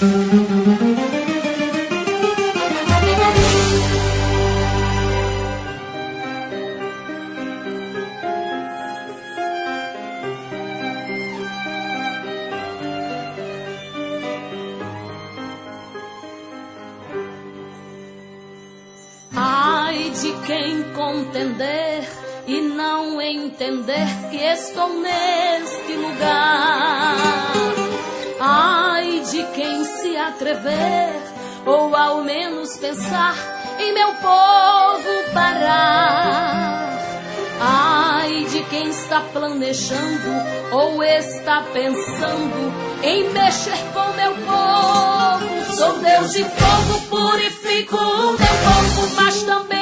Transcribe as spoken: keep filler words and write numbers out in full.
De quem contender e não entender que estou neste lugar. Ai de quem se atrever ou ao menos pensar em meu povo parar. Ai de quem está planejando ou está pensando em mexer com meu povo. Sou Deus de fogo, purifico o meu povo, mas também